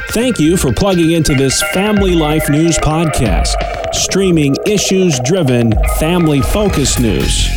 Thank you for plugging into this Family Life News podcast, streaming issues-driven, family-focused news.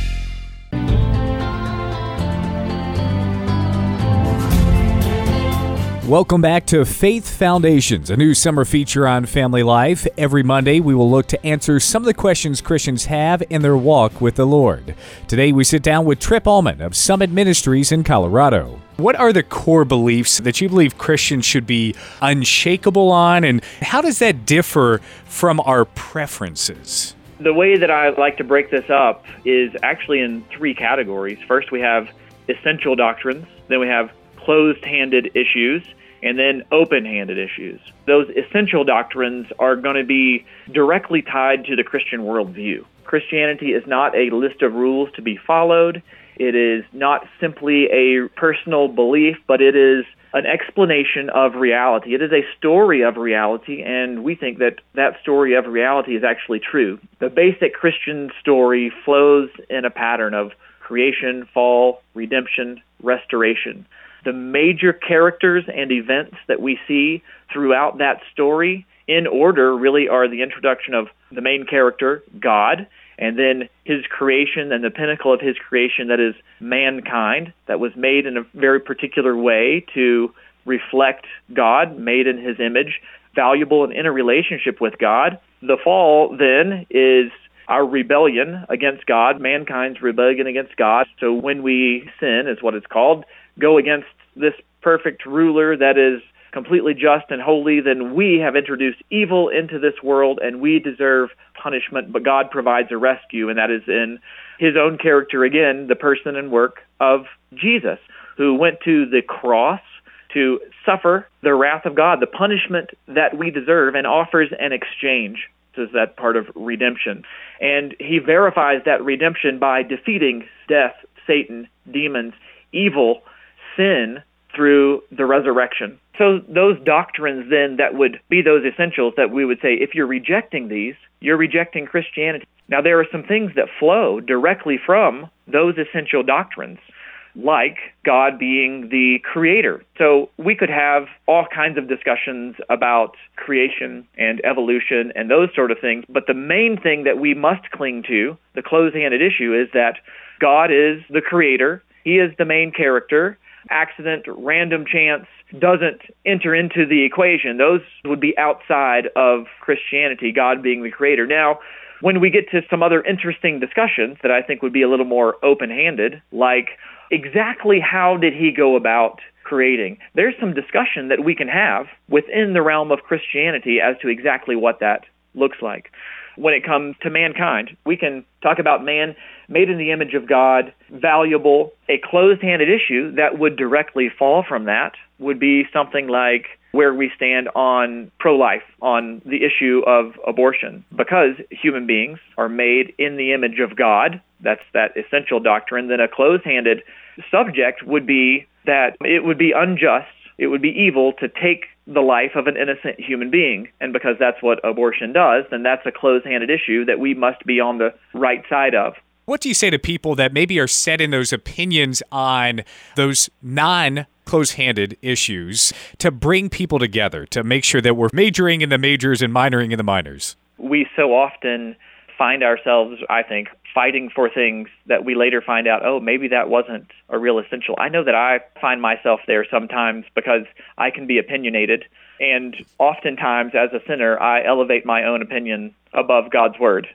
Welcome back to Faith Foundations, a new summer feature on Family Life. Every Monday, we will look to answer some of the questions Christians have in their walk with the Lord. Today, we sit down with Tripp Allman of Summit Ministries in Colorado. What are the core beliefs that you believe Christians should be unshakable on, and how does that differ from our preferences? The way that I like to break this up is actually in three categories. First, we have essential doctrines, then we have closed-handed issues, and then open-handed issues. Those essential doctrines are going to be directly tied to the Christian worldview. Christianity is not a list of rules to be followed. It is not simply a personal belief, but it is an explanation of reality. It is a story of reality, and we think that that story of reality is actually true. The basic Christian story flows in a pattern of creation, fall, redemption, restoration. The major characters and events that we see throughout that story in order really are the introduction of the main character, God, and then his creation and the pinnacle of his creation, that is mankind, that was made in a very particular way to reflect God, made in his image, valuable and in a relationship with God. The fall then is our rebellion against God, mankind's rebellion against God. So when we sin, is what it's called, go against this perfect ruler that is completely just and holy, then we have introduced evil into this world and we deserve punishment, but God provides a rescue, and that is in his own character again, the person and work of Jesus, who went to the cross to suffer the wrath of God, the punishment that we deserve, and offers an exchange. This is that part of redemption. And he verifies that redemption by defeating death, Satan, demons, evil, sin through the resurrection. So those doctrines then that would be those essentials that we would say, if you're rejecting these, you're rejecting Christianity. Now there are some things that flow directly from those essential doctrines, like God being the creator. So we could have all kinds of discussions about creation and evolution and those sort of things, but the main thing that we must cling to, the closed-handed issue, is that God is the creator. He is the main character. Accident, random chance doesn't enter into the equation. Those would be outside of Christianity, God being the creator. Now, when we get to some other interesting discussions that I think would be a little more open-handed, like exactly how did he go about creating, there's some discussion that we can have within the realm of Christianity as to exactly what that looks like. When it comes to mankind, we can talk about man made in the image of God, valuable. A closed-handed issue that would directly fall from that would be something like where we stand on pro-life, on the issue of abortion. Because human beings are made in the image of God, that's that essential doctrine, then a closed-handed subject would be that it would be unjust, it would be evil to take the life of an innocent human being. And because that's what abortion does, then that's a closed-handed issue that we must be on the right side of. What do you say to people that maybe are set in those opinions on those non-close-handed issues to bring people together, to make sure that we're majoring in the majors and minoring in the minors? We so often find ourselves, I think, fighting for things that we later find out, oh, maybe that wasn't a real essential. I know that I find myself there sometimes because I can be opinionated, and oftentimes as a sinner, I elevate my own opinion above God's word.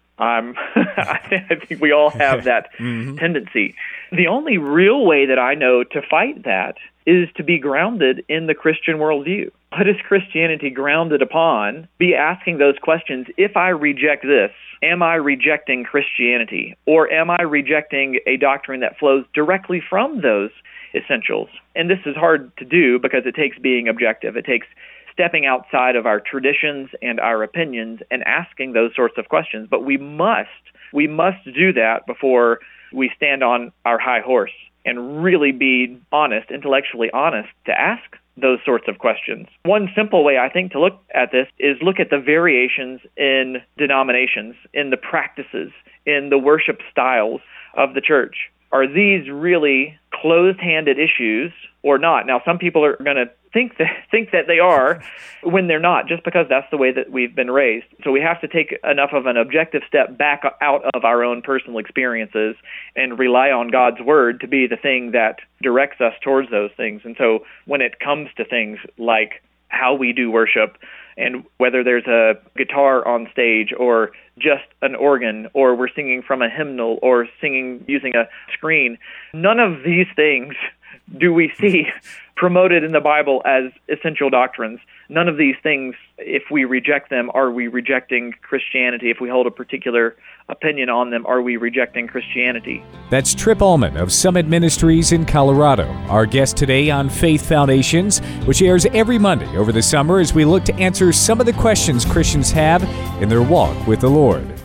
I think we all have that tendency. The only real way that I know to fight that is to be grounded in the Christian worldview. What is Christianity grounded upon? Be asking those questions. If I reject this, am I rejecting Christianity? Or am I rejecting a doctrine that flows directly from those essentials? And this is hard to do because it takes being objective. It takes stepping outside of our traditions and our opinions and asking those sorts of questions. But we must do that before we stand on our high horse and really be honest, intellectually honest, to ask those sorts of questions. One simple way, I think, to look at this is look at the variations in denominations, in the practices, in the worship styles of the church. Are these really closed-handed issues or not? Now, some people are going to think that they are when they're not, just because that's the way that we've been raised. So we have to take enough of an objective step back out of our own personal experiences and rely on God's word to be the thing that directs us towards those things. And so when it comes to things like how we do worship, and whether there's a guitar on stage or just an organ, or we're singing from a hymnal or singing using a screen, none of these things do we see promoted in the Bible as essential doctrines. None of these things, if we reject them, are we rejecting Christianity? If we hold a particular opinion on them, are we rejecting Christianity? That's Trip Allman of Summit Ministries in Colorado, our guest today on Faith Foundations, which airs every Monday over the summer as we look to answer some of the questions Christians have in their walk with the Lord.